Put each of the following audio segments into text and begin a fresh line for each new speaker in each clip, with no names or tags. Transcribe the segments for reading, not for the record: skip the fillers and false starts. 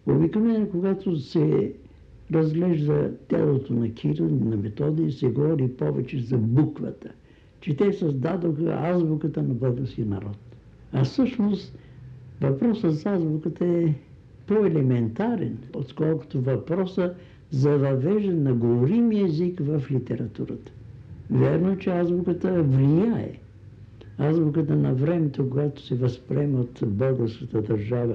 Обикновено, когато се разглежда тялото на Кирил и на Методий, се говори повече за буквата, че те създадоха азбуката на българския народ. А всъщност въпросът за азбуката е по-елементарен, отколкото въпроса за въвеждане на говоримия език в литературата. Верно, че азбуката влияе. Азбуката на времето, когато се възприема от българската държава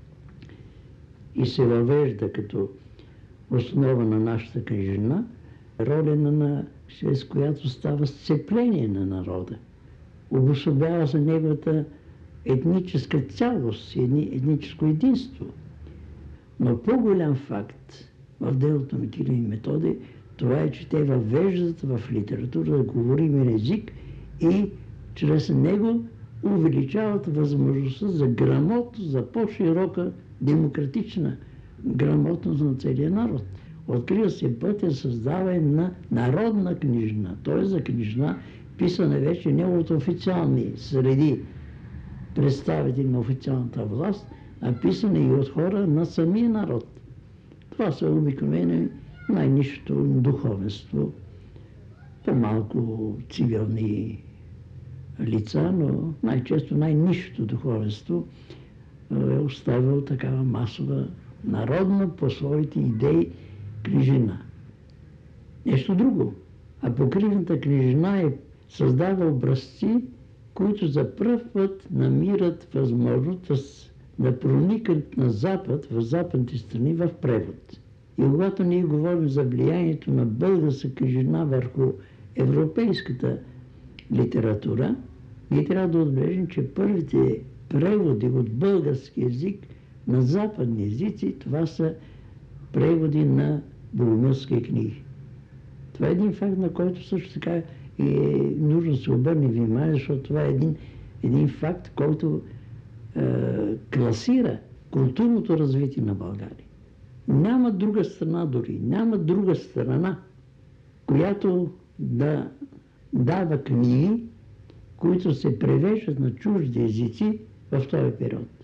и се въвежда като основа на нашата книжна, роля чрез която става сцепление на народа. Обособява се неговата етническа цялост, етническо единство. Но по-голям факт в делото на Кирил и Методий, това е, че те въвеждат в литература говоримен език и чрез него увеличават възможността за грамотност, за по-широка демократична грамотност на целия народ. Открива се пътя създаване на народна книжна, т.е. за книжна, писана вече не от официални среди представители на официалната власт, а писана и от хора на самия народ. Това са обикновено най-низшото духовенство, по-малко цивилни лица, но най-често най-низшото духовенство е оставило такава масова народна по своите идеи книжина. Нещо друго. Апокрифната книжина е създава образци, които за пръв път намират възможност да проникат на Запад, в западните страни, в превод. И когато ние говорим за влиянието на българска книжина върху европейската литература, ние трябва да отбележим, че първите преводи от български език на западни езици, това са преводи на богомилски книги. Това е един факт, на който също така е нужно да се обърне внимание, защото това е един факт, който класира културното развитие на България. Няма друга страна дори, няма друга страна, която да дава книги, които се превеждат на чужди езици в този период.